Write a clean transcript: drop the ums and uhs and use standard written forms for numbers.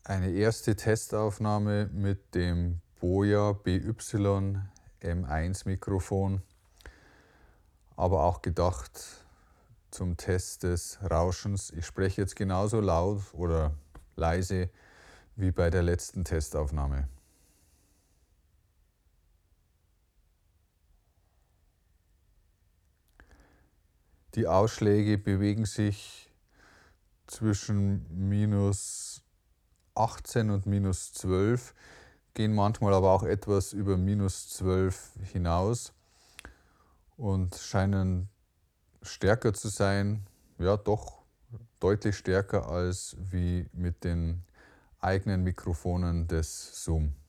Eine erste Testaufnahme mit dem Boya BY M1 Mikrofon, aber auch gedacht zum Test des Rauschens. Ich spreche jetzt genauso laut oder leise wie bei der letzten Testaufnahme. Die Ausschläge bewegen sich zwischen minus 18 und minus 12, gehen manchmal aber auch etwas über minus 12 hinaus und scheinen stärker zu sein, ja doch deutlich stärker als wie mit den eigenen Mikrofonen des Zoom.